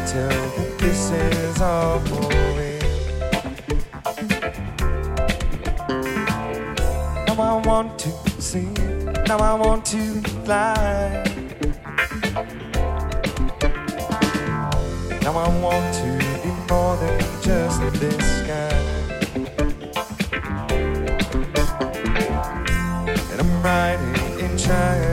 till this is all over. Now I want to see, now I want to fly. Now I want to be more than just this guy. And I'm riding in triumph.